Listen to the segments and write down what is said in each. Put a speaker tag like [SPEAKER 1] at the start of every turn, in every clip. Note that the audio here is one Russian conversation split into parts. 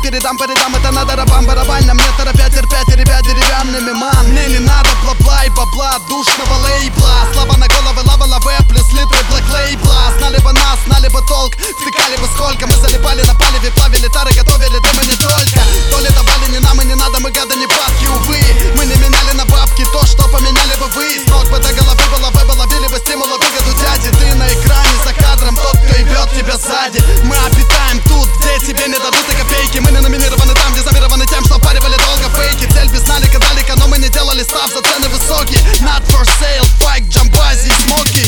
[SPEAKER 1] передам, это надо рабам барабально. Мне торопят, терпять, и ребят деревянными, ман. Мне не надо бла-бла и бабла, душного лейбла. Слава на головы, лава, плюс литры блэк лейбла. Знали бы нас, знали бы толк, втыкали бы сколько. Мы залипали на палеве, плавили тары, готовили дым и не только. То ли давали не нам и не надо, мы гады не падки, увы. Мы не меняли на бабки то, что поменяли бы вы. С ног бы до головы было бы, ловили бы стимула выгоду дяди. Ты на экране за кадром, тот, кто ебет тебя сзади. Мы обитаем тут, где тебе не дадут и копейки. Мы не номинированы там, где замированы тем, что впаривали долго фейки. Цель без налика далека, но мы не делали став за цены высокие. Not for sale, файк, джамбази, смоки.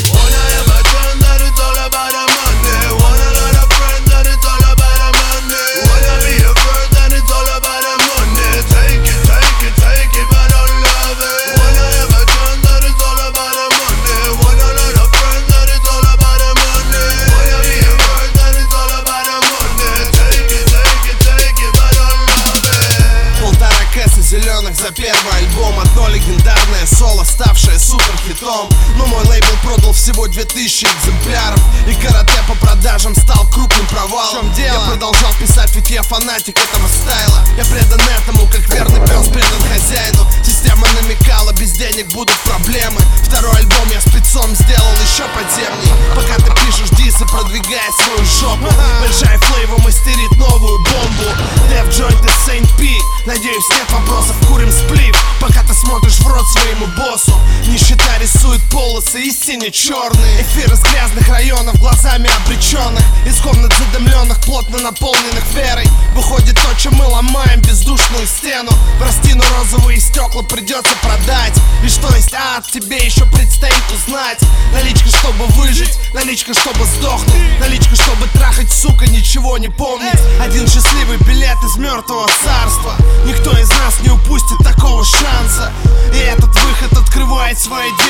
[SPEAKER 2] Зеленых за первый альбом. Одно легендарное соло, ставшее суперхитом. Но мой лейбл продал всего 2000 экземпляров. И карате по продажам стал крупным провалом. В чем дело? Я продолжал писать, ведь я фанатик этого стайла. Я предан этому, как верный пес предан хозяину. Система намекала, без денег будут проблемы. Второй альбом я спецом сделал еще подземней. Пока ты пишешь дисы, продвигая свою жопу, Большая Флейва мастерит новую бомбу. Def Joint и Saint P. Надеюсь, нет вопросов, курим сплив, пока ты смотришь в рот своему боссу. Нищета рисует полосы и сине-черные. Эфир из грязных районов глазами обреченных, из комнат задымленных, плотно наполненных верой. Выходит то, чем мы ломаем бездушную стену. Прости, но розовые стекла придется продать. И что есть ад, тебе еще предстоит узнать. Наличка, чтобы выжить, наличка, чтобы сдохнуть, наличка, чтобы трахать, сука, ничего не помнить. Один счастливый билет из мертвого царства. Никто из нас не упустит такого шанса. И этот выход открывает свое дело.